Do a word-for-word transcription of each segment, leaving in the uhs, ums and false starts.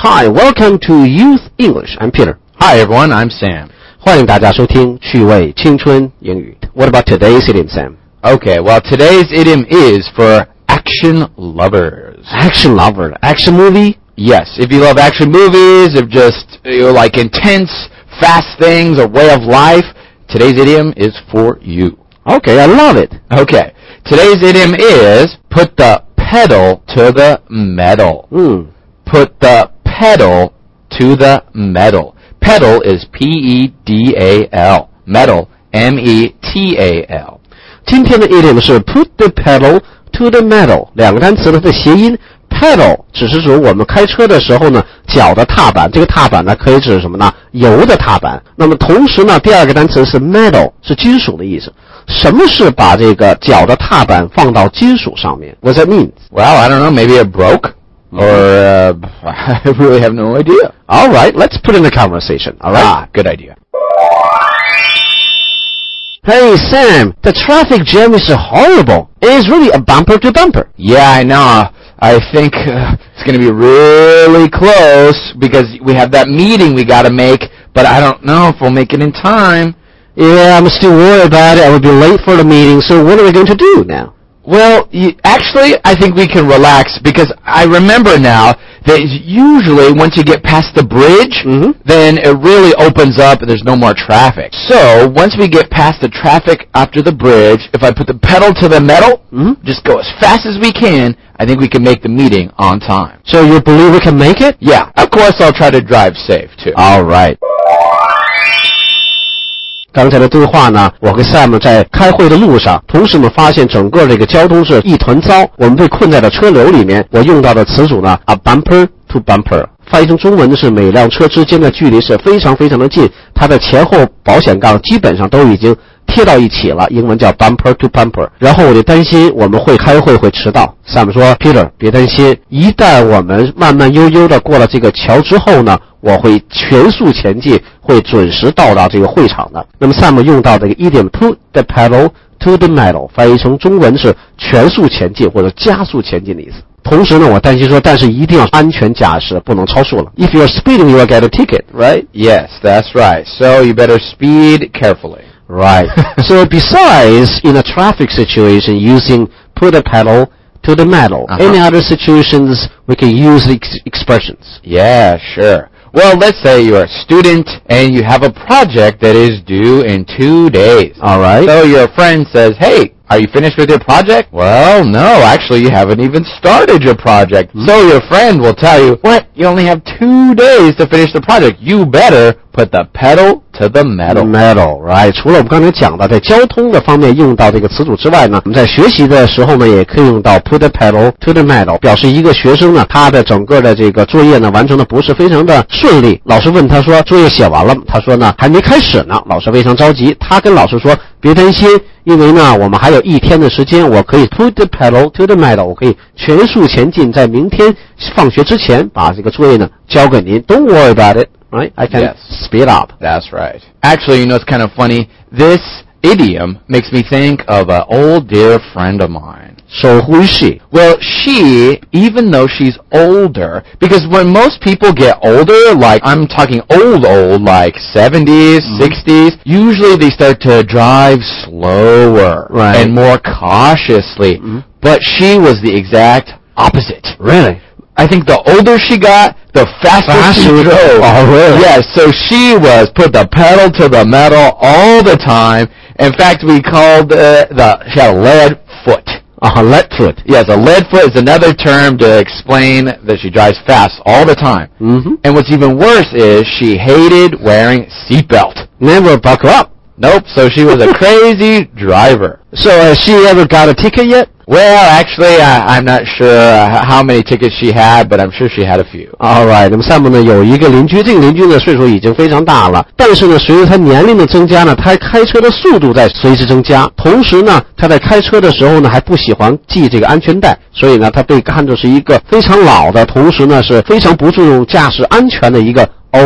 Hi, welcome to Youth English. I'm Peter. Hi everyone, I'm Sam. 欢迎大家收听趣味青春英语。What about today's idiom, Sam? Okay, well today's idiom is for action lovers. Action lover, action movie? Yes, if you love action movies, if just, you know, like intense, fast things, a way of life, today's idiom is for you. Okay, I love it. Okay, today's idiom is put the pedal to the metal. Mm. Put the pedal to the metal. Pedal is P E D A L. Metal, M E T A L. 今天的 idiom 是 put the pedal to the metal， 两个单词它的谐音 pedal 只是指我们开车的时候呢脚的踏板，这个踏板呢可以指什么呢？油的踏板。那么同时呢第二个单词是 metal， 是金属的意思。什么是把这个脚的踏板放到金属上面？ What does that mean? Well, I don't know, maybe it broke? Or, uh, I really have no idea. All right, let's put in the conversation. All right? Ah, good idea. Hey, Sam, the traffic jam is horrible. It is really a bumper to bumper. Yeah, I know. I think uh, it's going to be really close because we have that meeting we got to make, but I don't know if we'll make it in time. Yeah, I'm still worried about it. I will be late for the meeting, so what are we going to do now? Well, you, actually, I think we can relax because I remember now that usually once you get past the bridge, mm-hmm. then it really opens up and there's no more traffic. So once we get past the traffic after the bridge, if I put the pedal to the metal, mm-hmm. just go as fast as we can, I think we can make the meeting on time. So you believe we can make it? Yeah, of course I'll try to drive safe too. All right. 刚才的对话呢，我和 Sam 在开会的路上，同时我们发现整个这个交通是一团糟，我们被困在了车流里面。我用到的词组呢 ，a bumper to bumper， 翻译成中文的是每辆车之间的距离是非常非常的近，它的前后保险杠基本上都已经贴到一起了，英文叫 bumper to bumper。然后我就担心我们会开会会迟到。Sam 说 ，Peter， 别担心，一旦我们慢慢悠悠的过了这个桥之后呢，我会全速前进，会准时到达这个会场的。那么 Sam 用到这个 idiom put the pedal to the metal， 翻译成中文是全速前进或者加速前进的意思。同时呢，我担心说，但是一定要安全驾驶，不能超速了。If you're speeding, you will get a ticket, right? Yes, that's right. So you better speed carefully. Right. So besides in a traffic situation using put the pedal to the metal, uh-huh. any other situations we can use the ex- expressions? Yeah, sure. Well, let's say you're a student and you have a project that is due in two days. All right. So your friend says, hey, are you finished with your project? Well, no, actually you haven't even started your project. Mm-hmm. So your friend will tell you, what? You only have two days to finish the project. You better put the pedal to the metal. Metal, right. 除了我们刚才讲的在交通的方面用到这个词组之外呢，我们在学习的时候呢也可以用到 put the pedal to the metal， 表示一个学生呢他的整个的这个作业呢完成的不是非常的顺利。老师问他说作业写完了吗？他说呢还没开始呢。老师非常着急，他跟老师说别担心，因为呢我们还有一天的时间，我可以 put the pedal to the metal， 我可以全速前进，在明天放学之前把这个作业呢交给您。Don't worry about it.Right? I can yes. speed up. That's right. Actually, you know, it's kind of funny. This idiom makes me think of an old dear friend of mine. So who is she? Well, she, even though she's older, because when most people get older, like I'm talking old, old, like seventies, mm-hmm. sixties, usually they start to drive slower right. and more cautiously. Mm-hmm. But she was the exact opposite. Really? I think the older she got, the faster, faster she drove. Oh, really? Yes, so she was put the pedal to the metal all the time. In fact, we called uh, the she had a lead foot. Uh, lead foot. Yes, a lead foot is another term to explain that she drives fast all the time. Mm-hmm. And what's even worse is she hated wearing seatbelt. Never buckle up. Nope, so she was a crazy driver. So has she ever got a ticket yet? Well, actually, I, I'm not sure uh, how many tickets she had, but I'm sure she had a few. All right. 那么 Sam 呢有一个邻居，这个邻居呢岁数已经非常大了，但是呢随着他年龄的增加呢，他开车的速度在随之增加。同时呢，他在开车的时候呢还不喜欢系这个安全带，所以呢他被看作是一个非常老的，同时呢是非常不注重驾驶安全的一个 old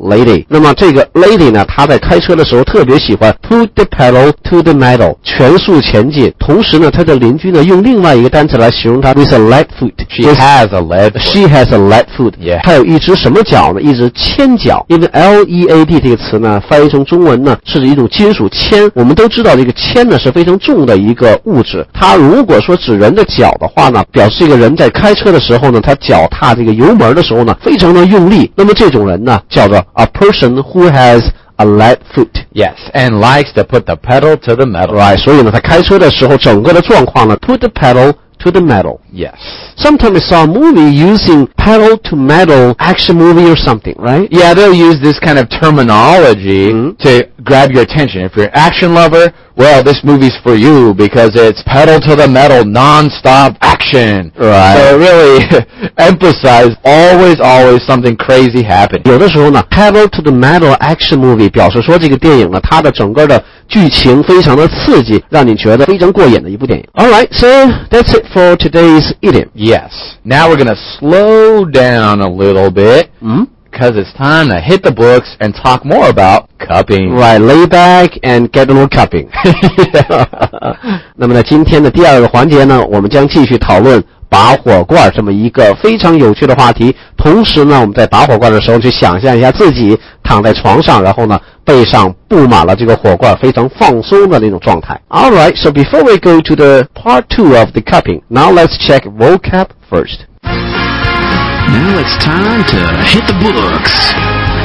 lady。那么这个 lady 呢，她在开车的时候特别喜欢 put the pedal to the metal， 全速前进。同时呢，她的邻居呢用另外一个单词来形容她 with a lead foot。She has a lead foot. She has a lead foot。Yeah。她有一只什么脚呢？一只铅脚。因为 L E A D 这个词呢，翻译成中文呢是一种金属铅。我们都知道这个铅呢是非常重的一个物质。它如果说指人的脚的话呢，表示这个人在开车的时候呢，他脚踏这个油门的时候呢，非常的用力。那么这种人呢，叫做 a person who has a lead foot. Yes, and likes to put the pedal to the metal. Right. 所以呢，他开车的时候，整个的状况呢 ，put the pedal to the metal. Yes. Sometimes I saw a movie using pedal to metal action movie or something, right? Yeah, they'll use this kind of terminology mm-hmm. to grab your attention. If you're an action lover, well, this movie's for you because it's pedal to the metal, non-stop action. Right. So really emphasize always, always something crazy happening. 有的时候呢 pedal to the metal action movie 表示说这个电影呢，它的整个的剧情非常的刺激，让你觉得非常过瘾的一部电影。Alright, so that's it for today's idiom. Yes. Now we're going to slow down a little bit. Mm-hmm. Because it's time to hit the books and talk more about cupping. Right, lay back and get a little cupping. 那么在今天的第二个环节呢，我们将继续讨论拔火罐这么一个非常有趣的话题。同时呢，我们在拔火罐的时候去想象一下自己躺在床上，然后呢背上布满了这个火罐，非常放松的那种状态。Alright, so before we go to the part two of the cupping, now let's check vocab first.Now it's time to hit the books.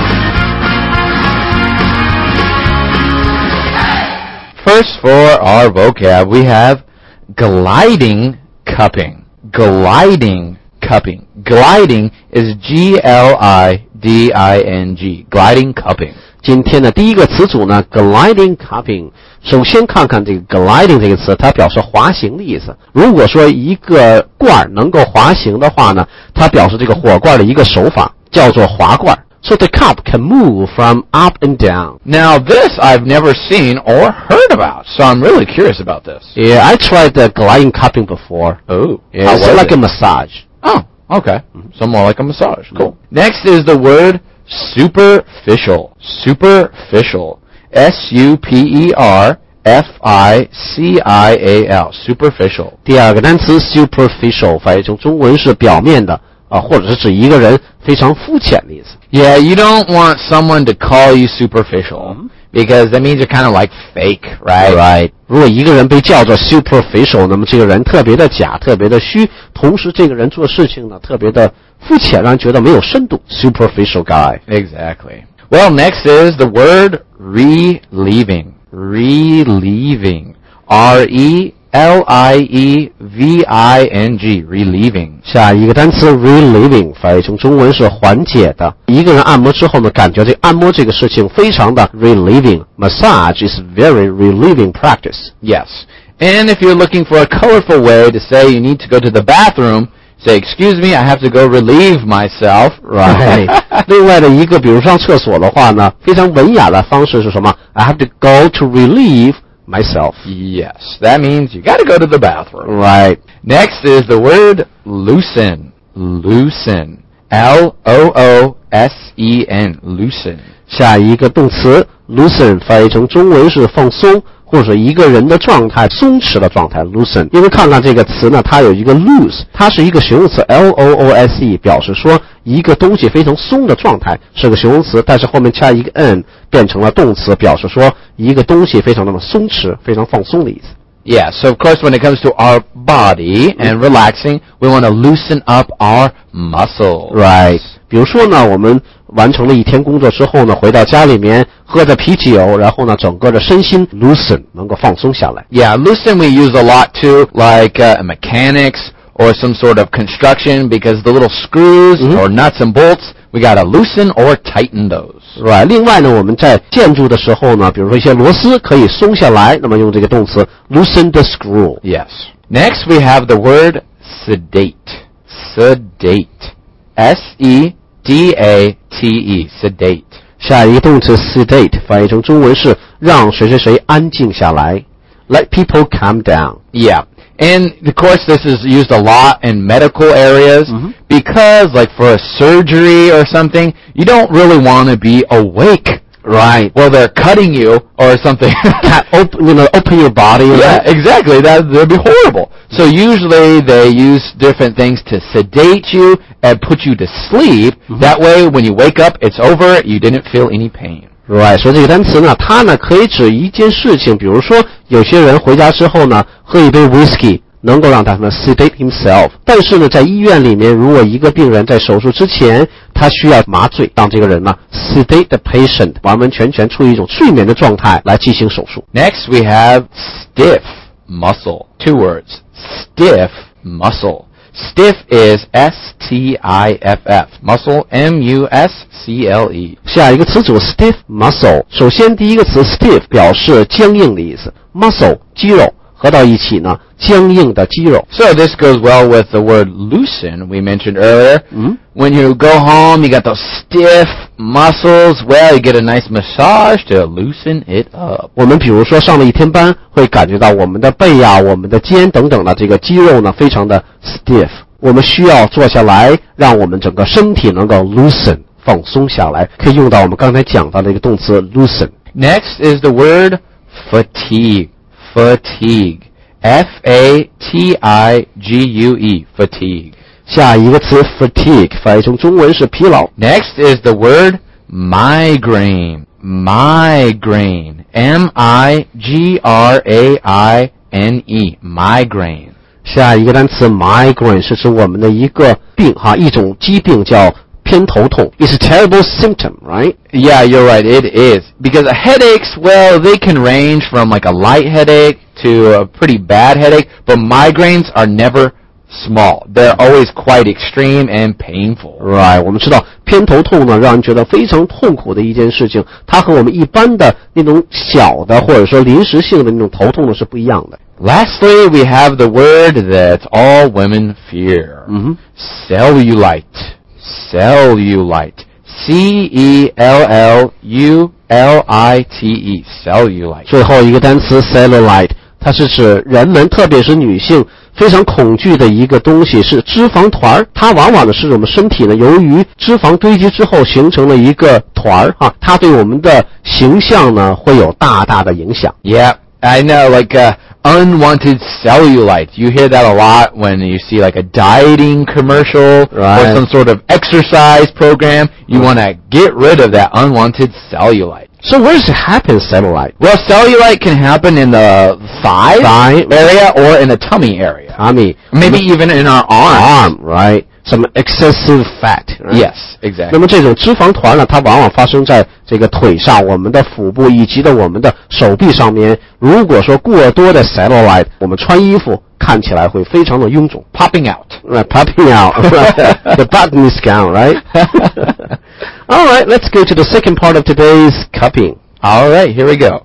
First for our vocab, we have gliding cupping. Gliding cupping. Gliding is G L I D I N G. Gliding cupping. 今天的第一个词组呢 gliding cupping。首先看看这个 gliding 这个词，它表示滑行的意思。如果说一个罐能够滑行的话呢，它表示这个火罐的一个手法叫做滑罐。So the cup can move from up and down. Now this I've never seen or heard about, so I'm really curious about this. Yeah, I tried the gliding cupping before. Oh, yeah, it's like it? a massage. Oh, okay. Mm-hmm. So more like a massage. Cool. Next is the word superficial. Superficial. S U P E R F I C I A L. Superficial. 第二个单词 superficial 翻译成中文是表面的啊，或者是指一个人非常肤浅的意思。 Yeah, you don't want someone to call you superficial because that means you're kind of like fake, right? Right. 如果一个人被叫做 superficial， 那么这个人特别的假，特别的虚，同时这个人做事情呢特别的肤浅，让人觉得没有深度。Superficial guy. Exactly. Well, next is the word relieving. Relieving. R E L I E V I N G. Relieving. 下一个单词 relieving 翻译成中文是缓解的。一个人按摩之后呢，感觉这按摩这个事情非常的 relieving. Massage is very relieving practice. Yes. And if you're looking for a colorful way to say you need to go to the bathroom, say, excuse me, I have to go relieve myself. Right. 另外的一个，比如上厕所的话呢，非常文雅的方式是什么 ？I have to go to relieve myself. Yes, that means you got to go to the bathroom. Right. Next is the word loosen. Loosen. L O O S E N. Loosen. 下一个动词 loosen 翻译成中文是放松。或者一个人的状态松弛的状态 loosen， 因为看看这个词呢，它有一个 loose， 它是一个形容词 L O O S E， 表示说一个东西非常松的状态，是个形容词，但是后面加一个 n 变成了动词，表示说一个东西非常那么松弛，非常放松的意思。 Yeah, so of course when it comes to our body and relaxing, we want to loosen up our muscles. Right. 比如说呢，我们完成了一天工作之后呢，回到家里面喝着啤酒，然后呢，整个的身心 loosen 能够放松下来。 Yeah, loosen we use a lot too, like uh, mechanics or some sort of construction, because the little screws mm-hmm. or nuts and bolts, we got to loosen or tighten those. Right. 另外呢，我们在建筑的时候呢，比如说一些螺丝可以松下来，那么用这个动词 loosen the screw. Yes. Next we have the word sedate. Sedate. S E D A T E. Sedate. 下一个动词 sedate 翻译成中文是让谁谁谁安静下来。Let people calm down. Yeah. And, of course, this is used a lot in medical areas Mhm. because, like, for a surgery or something, you don't really want to be awake Right. while they're cutting you or something. open, you know, open your body. Yeah, Right? exactly. That would be horrible. So usually they use different things to sedate you and put you to sleep. Mhm. That way, when you wake up, it's over. You didn't feel any pain. Right，所以这个单词呢，它呢可以指一件事情，比如说有些人回家之后呢，喝一杯 whisky， 能够让他呢 sedate himself。但是呢，在医院里面，如果一个病人在手术之前，他需要麻醉，让这个人呢 sedate the patient， 完完全全处于一种睡眠的状态来进行手术。 Next, we have stiff muscle. Two words. Stiff muscle. Stiff is S T I F F. Muscle, M U S C L E. 下一个词组 stiff muscle， 首先第一个词 stiff 表示僵硬的意思 ，muscle 肌肉合到一起呢，僵硬的肌肉。 So this goes well with the word loosen we mentioned earlier. Mhm. When you go home, you got those stiff muscles. Well, you get a nice massage to loosen it up. 我们比如说上了一天班，会感觉到我们的背呀、我们的肩等等的这个肌肉呢，非常的 stiff。我们需要坐下来，让我们整个身体能够 loosen 放松下来，可以用到我们刚才讲到的一个动词 loosen。 Next is the word fatigue. Fatigue. F A T I G U E. Fatigue. 下一个词 fatigue 翻译成中文是疲劳。 Next is the word migraine. Migraine. M I G R A I N E. Migraine. 下一个单词 migraine 是指我们的一个病哈，一种疾病叫偏头痛。It's a terrible symptom, right? Yeah, you're right. It is. Because headaches, well, they can range from like a light headache to a pretty bad headache, but migraines are never small. They're always quite extreme and painful. Right， 我们知道偏头痛呢，让人觉得非常痛苦的一件事情，它和我们一般的那种小的或者说临时性的那种头痛呢是不一样的。 Lastly, we have the word that all women fear. Mhm. Cellulite. Cellulite. C E L L U L I T E. Cellulite. 最后一个单词 cellulite， 它是指人们特别是女性非常恐惧的一个东西，是脂肪团。它往往呢是我们身体呢由于脂肪堆积之后形成了一个团儿哈，它对我们的形象呢会有大大的影响。 Yeah, I know, like uh, unwanted cellulite. You hear that a lot when you see like a dieting commercial Right. or some sort of exercise program. You want to get rid of that unwanted cellulite. So where does it happen, cellulite? Well, cellulite can happen in the thigh, Thigh. area or in the tummy area. Tummy, Maybe even in our arm. arm, right? Some excessive fat. Right? Yes, 那 exactly. 么这种脂肪团呢，它往往发生在这个腿上、我们的腹部以及的我们的手臂上面。如果说过多的 cellulite， 我们穿衣服看起来会非常的臃肿。 Popping out. Right, popping out. The button is gone, right? All right, let's go to the second part of today's cupping. All right, here we go.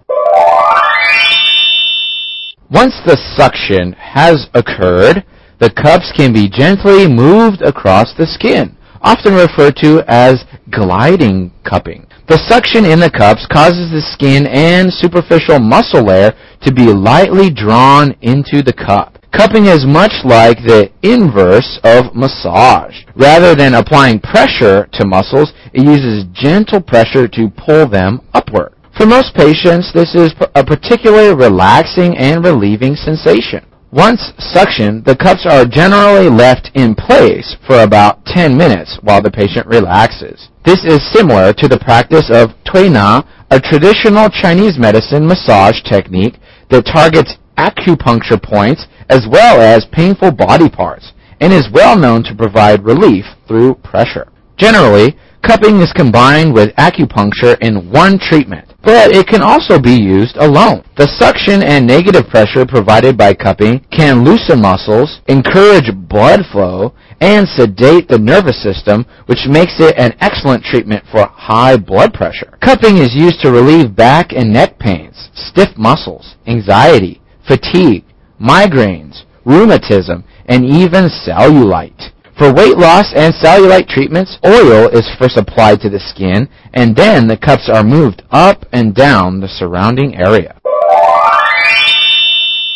Once the suction has occurred, the cups can be gently moved across the skin, often referred to as gliding cupping. The suction in the cups causes the skin and superficial muscle layer to be lightly drawn into the cup. Cupping is much like the inverse of massage. Rather than applying pressure to muscles, it uses gentle pressure to pull them upward. For most patients, this is a particularly relaxing and relieving sensation. Once suctioned, the cups are generally left in place for about ten minutes while the patient relaxes. This is similar to the practice of Tui Na, a traditional Chinese medicine massage technique that targets acupuncture points as well as painful body parts, and is well known to provide relief through pressure. Generally, cupping is combined with acupuncture in one treatment, but it can also be used alone. The suction and negative pressure provided by cupping can loosen muscles, encourage blood flow, and sedate the nervous system, which makes it an excellent treatment for high blood pressure. Cupping is used to relieve back and neck pains, stiff muscles, anxiety, fatigue, migraines, rheumatism, and even cellulite. For weight loss and cellulite treatments, oil is first applied to the skin, and then the cups are moved up and down the surrounding area.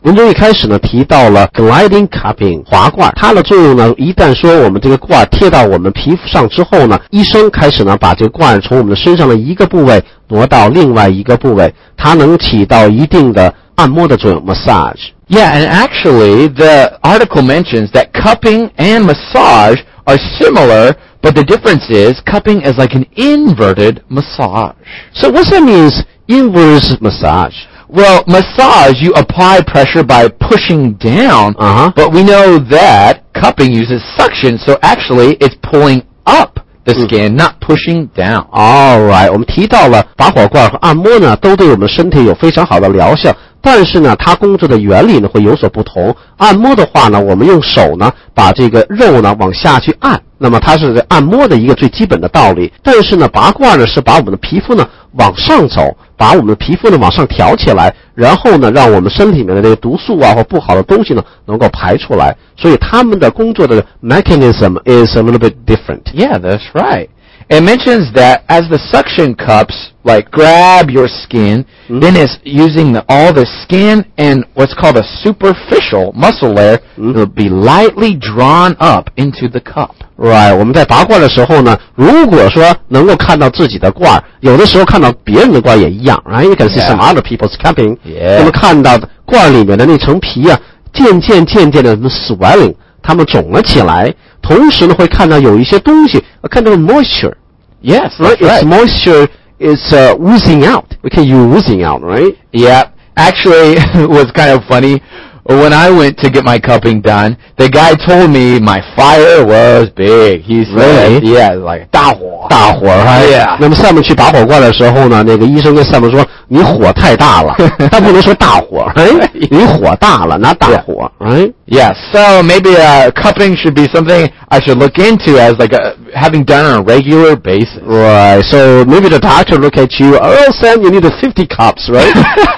文中一开始呢提到了 gliding cupping 滑罐，它的作用呢，一旦说我们这个罐贴到我们皮肤上之后呢，医生开始呢把这个罐从我们的身上的一个部位挪到另外一个部位，它能起到一定的按摩的作用 massage. Yeah, and actually the article mentions that cupping and massage are similar, but the difference is cupping is like an inverted massage. So what that means, inverse massage? Well, massage, you apply pressure by pushing down, Uh-huh. but we know that cupping uses suction, so actually it's pulling up the skin, not pushing down. Alright, 我们提到了拔火罐和按摩呢，都对我们身体有非常好的疗效，但是呢，它工作的原理呢会有所不同。按摩的话呢，我们用手呢把这个肉呢往下去按，那么它是按摩的一个最基本的道理。但是呢，拔罐呢是把我们的皮肤呢往上走，把我们的皮肤呢往上挑起来，然后呢让我们身体里面的这个毒素啊或不好的东西呢能够排出来。所以他们的工作的 mechanism is a little bit different. Yeah, that's right. It mentions that as the suction cups like grab your skin, mm-hmm. then it's using the, all the skin and what's called a superficial muscle layer mm-hmm. will be lightly drawn up into the cup. Right, 我们在拔罐的时候呢，如果说能够看到自己的罐，有的时候看到别人的罐也一样 ，right? You can see some other people's cupping. Yeah. 那么看到罐里面的那层皮啊，渐渐渐渐的 swelling， 它们肿了起来。同时呢，会看到有一些东西，看到 moisture. Yes, right. Right. It's moisture is uh, oozing out. We can use oozing out, right? Yeah. Actually, it was kind of funny. When I went to get my cupping done, the guy told me my fire was big. He said, really? yeah, like 大火， 大火 right? Yeah. 那么 Sam 去拔火罐的时候呢，那个医生跟 Sam 说，你火太大了，他不能说大火，哎，你火大了，拿大火， right? Yeah, so maybe uh, cupping should be something I should look into as like a, having done on a regular basis. Right, so maybe the doctor look at you, oh Sam, you need fifty cups, right?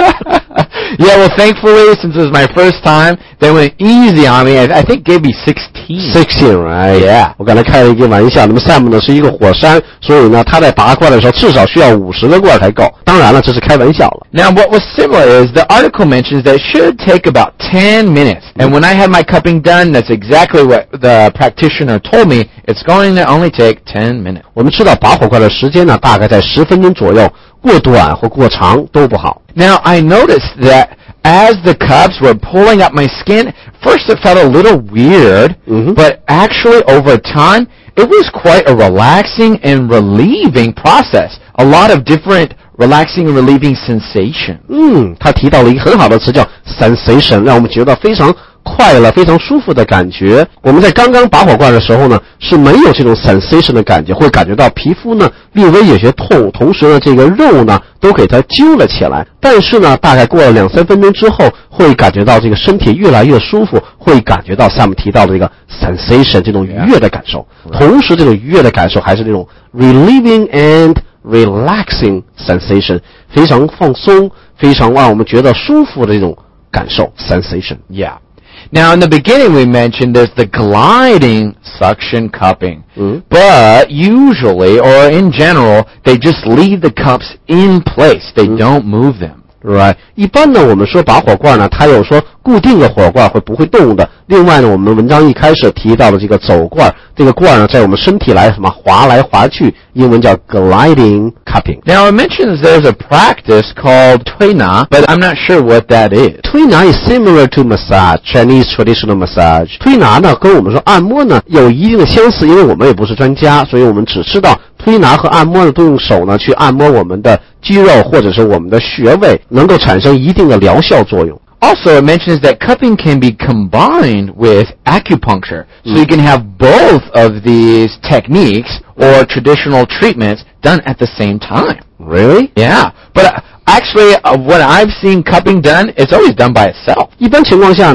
Yeah, well thankfully, since it was my first time, they went easy on me. I, I think gave me sixteen. sixteen, right? Yeah. 我刚才开了一个玩笑，那么 Sam 呢是一个火山，所以呢他在拔罐的时候至少需要五十个罐才够。当然了，这是开玩笑了。 Now what was similar is the article mentions that it should take about ten minutes. And when I had my cupping done, that's exactly what the practitioner told me. It's going to only take ten minutes. 我们知道拔火罐的时间呢大概在十分钟左右，过短或过长都不好。 Now I noticed that as the cups were pulling up my skin, first it felt a little weird, mm-hmm. but actually over time, it was quite a relaxing and relieving process. A lot of different relaxing and relieving sensation. 嗯，他提到了一个很好的词叫 sensation， 让我们觉得非常快乐、非常舒服的感觉。我们在刚刚拔火罐的时候呢，是没有这种 sensation 的感觉，会感觉到皮肤呢略微有些痛，同时呢这个肉呢都给它揪了起来。但是呢，大概过了两三分钟之后，会感觉到这个身体越来越舒服，会感觉到 Sam 提到的这个 sensation 这种愉悦的感受。同时，这种愉悦的感受还是这种 relieving and relaxing sensation， 非常放松，非常让我们觉得舒服的这种感受 sensation. Yeah. Now, in the beginning, we mentioned there's the gliding suction cupping. Mm-hmm. But usually, or in general, they just leave the cups in place. They mm-hmm. don't move them. Right. 一般呢，我们说拔火罐呢，它有说固定的火罐会不会动的。另外呢，我们文章一开始提到的这个走罐，这个罐呢，在我们身体来什么滑来滑去，英文叫 gliding cupping. Now it mentions there's a practice called 推拿, but I'm not sure what that is. 推拿 is similar to massage, Chinese traditional massage. 推拿呢，跟我们说按摩呢有一定的相似，因为我们也不是专家，所以我们只知道推拿和按摩呢都用手呢去按摩我们的肌肉或者是我们的穴位，能够产生一定的疗效作用。 Also, it mentions that cupping can be combined with acupuncture. So mm. you can have both of these techniques or traditional treatments done at the same time. Really? Yeah. But uh, actually, uh, when I've seen cupping done, it's always done by itself. 一般情况下呢，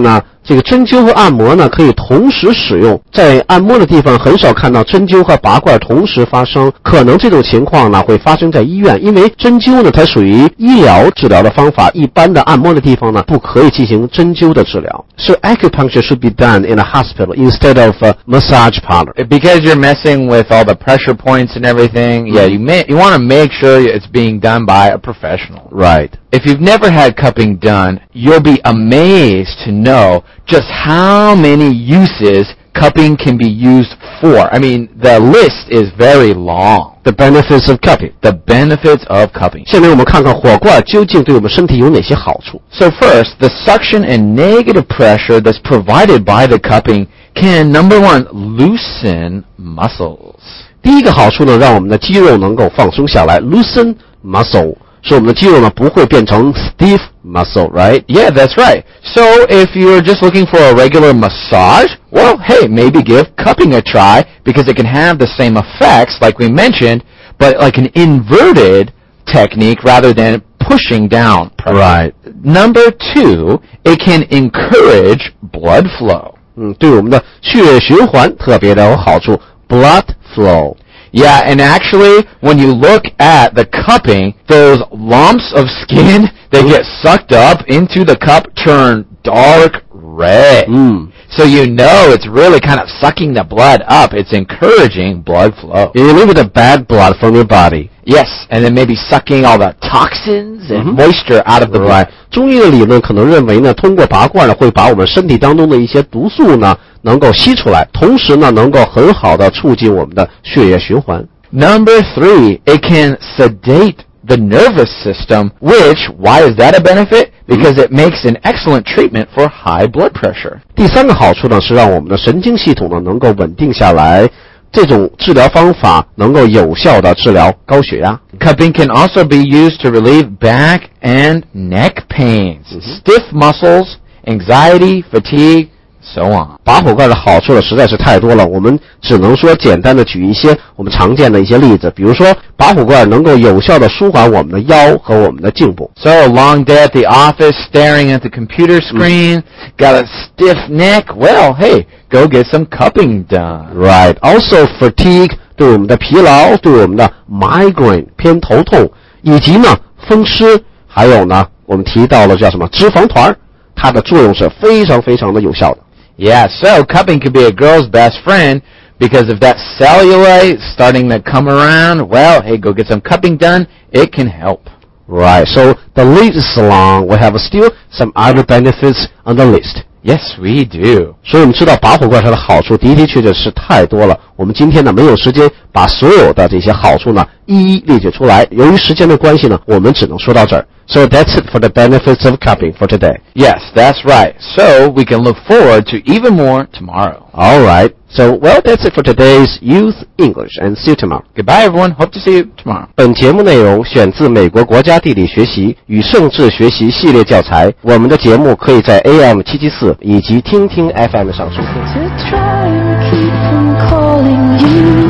这个针灸和按摩呢可以同时使用，在按摩的地方很少看到针灸和拔罐同时发生，可能这种情况呢会发生在医院，因为针灸呢它属于医疗治疗的方法，一般的按摩的地方呢不可以进行针灸的治疗。So acupuncture should be done in a hospital instead of a massage parlor. Because you're messing with all the pressure points and everything, yeah, you may, you want to make sure it's being done by a professional. Right. If you've never had cupping done, you'll be amazed to know just how many uses cupping can be used for. I mean, the list is very long. The benefits of cupping. The benefits of cupping. 下面我们看看火罐究竟对我们身体有哪些好处。 So first, the suction and negative pressure that's provided by the cupping can, number one, loosen muscles. 第一个好处呢，让我们的肌肉能够放松下来 ，loosen muscle， 使我们的肌肉呢不会变成 stiff muscle, right? Yeah, that's right. So if you're just looking for a regular massage, well, hey, maybe give cupping a try because it can have the same effects like we mentioned, but like an inverted technique rather than pushing down pressure. Right. Number two, it can encourage blood flow. 嗯，对我们的血液循环特别的有好处 ，blood flow. Yeah, and actually, when you look at the cupping, those lumps of skin that get sucked up into the cup turn dark red. Mm. So you know it's really kind of sucking the blood up. It's encouraging blood flow. You remove the bad blood from your body. Yes, and then maybe sucking all the toxins and Mm-hmm. moisture out of the blood. Right. 中医的理论可能认为呢，通过拔罐呢，会把我们身体当中的一些毒素呢，能够吸出来，同时呢，能够很好的促进我们的血液循环。 Number three, it can sedate the nervous system, which, why is that a benefit? Because it makes an excellent treatment for high blood pressure. 第三个好处呢，是让我们的神经系统呢能够稳定下来。这种治疗方法能够有效的治疗高血压。 Cupping can also be used to relieve back and neck pains, Mm-hmm. stiff muscles, anxiety, fatigue, so on. 拔火罐的好处呢实在是太多了，我们只能说简单的举一些我们常见的一些例子，比如说拔火罐能够有效的舒缓我们的腰和我们的颈部。 So a long day at the office, staring at the computer screen, got a stiff neck, well, hey, go get some cupping done. Right. Also fatigue 对我们的疲劳，对我们的 migraine 偏头痛，以及呢风湿，还有呢我们提到了叫什么脂肪团，它的作用是非常非常的有效的。 Yeah, so cupping could be a girl's best friend because if that cellulite is starting to come around, well, hey, go get some cupping done. It can help. Right. So the list is long. We have still some other benefits on the list. Yes, we do. 所以我们知道拔火罐它的好处的的确确是太多了。我们今天呢没有时间把所有的这些好处呢一一列举出来。由于时间的关系呢，我们只能说到这儿。So that's it for the benefits of cupping for today. Yes, that's right. So we can look forward to even more tomorrow. All right. So well, that's it for today's Youth English, and see you tomorrow. Goodbye, everyone. Hope to see you tomorrow. 本节目内容选自美国国家地理学习与盛智学习系列教材。我们的节目可以在 A M 七七四以及听听 F M 上收听。 To try and keep from calling you.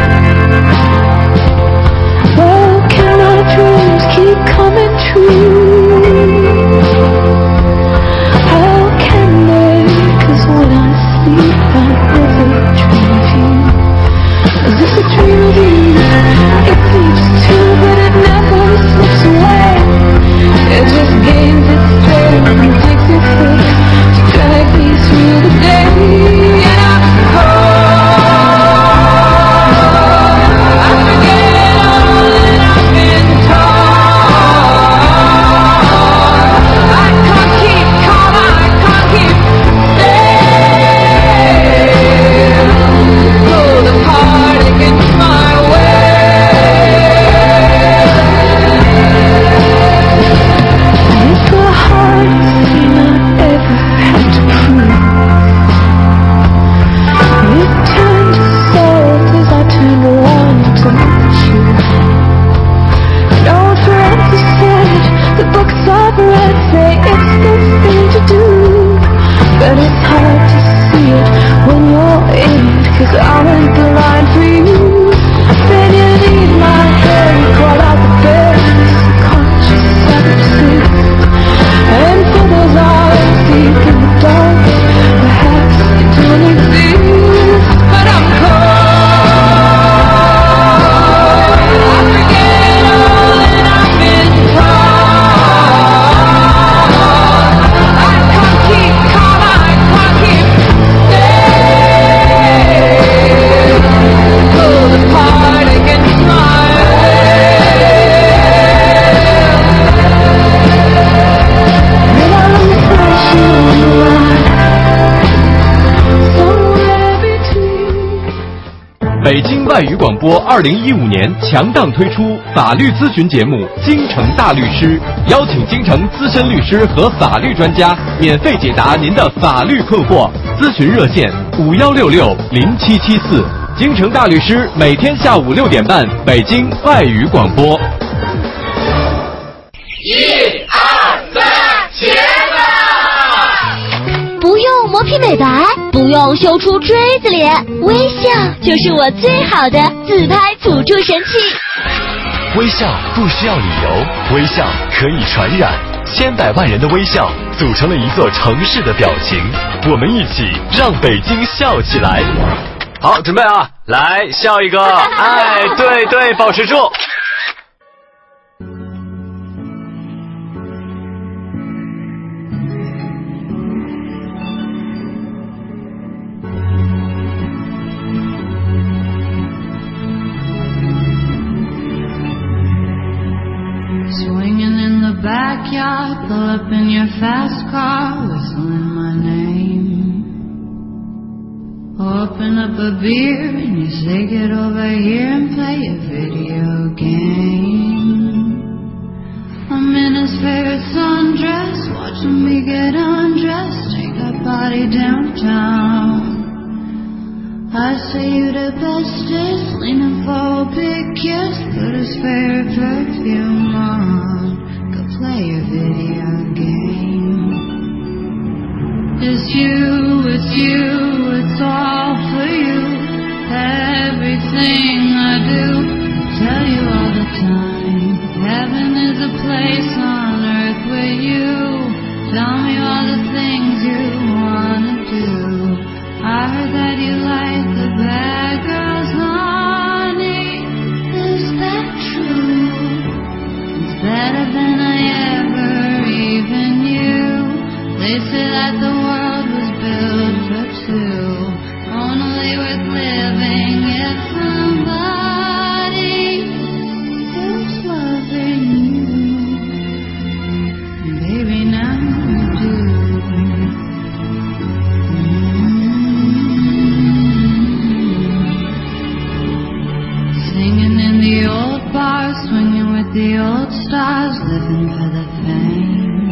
Well, can our dreams keep coming true? How can they? 'Cause when I sleep, I never dream of you. Is this a dream of you? It sleeps too, but it never slips away. It just gains its strength and takes its way to drag me through the day. And I 外语广播二零一五年强档推出法律咨询节目《京城大律师》，邀请京城资深律师和法律专家免费解答您的法律困惑。咨询热线五幺六六零七七四。京城大律师每天下午六点半，北京外语广播。 一二三，茄子！ 不用磨皮美白，不用修出锥子脸，微笑就是我最好的自拍辅助神器。 微笑不需要理由，微笑可以传染。千百万人的微笑组成了一座城市的表情，我们一起让北京笑起来。 好，准备啊，来笑一个，哎，对对，保持住。 Swinging in the backyard, pull up in your fast car, whistling my name. Open up a beer and you say get over here and play a video game. I'm in his favorite sundress, watching me get undressed, take that body downtown. I say you the bestest, leaning for a big kiss, put his favorite perfume on, go play a video game. It's you, it's you, it's all for you. Everything I do, tell you all the time. Heaven is a place on earth with you. Tell me all the things you wanna do. I heard that you like the bad girls, honey. Is that true? It's better than I ever even knew. They say that the world was built for two, only worth living if somebody is loving you. Baby, now you do. Singing in the old bars, swinging with the old stars, living for the fame.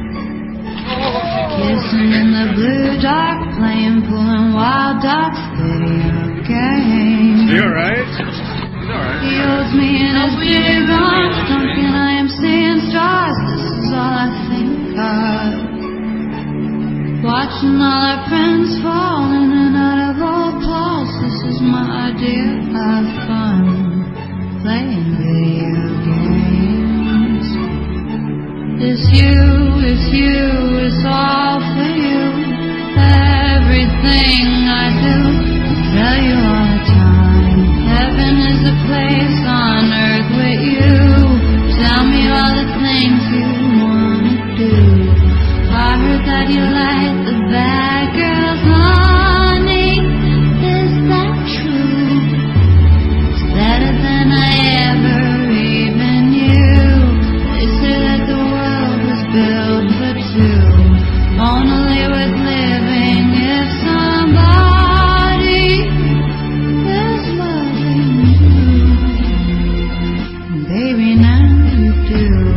Kissing in the blue dark, playing pool and wild dogs, video games. You alright? He holds me in his big arms, thinking I am seeing stars. This is all I think of. Watching all our friends fall in and out of old clothes. This is my idea of fun, playing video games. It's you, it's you, it's all for you. Everything I do, I tell you all the time. Heaven is a place on earth with you. Tell me all the things you wanna do. I heard that you like the bad girls, honey. Is that true? It's better than I ever even knew. They say that the world was built for two, only worth living if somebody is loving you. Baby, now you do.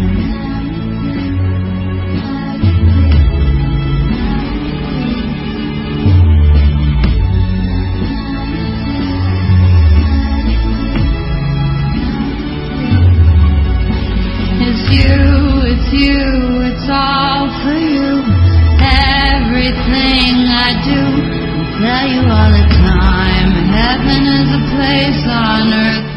You, it's all for you. Everything I do, I tell you all the time. Heaven is a place on earth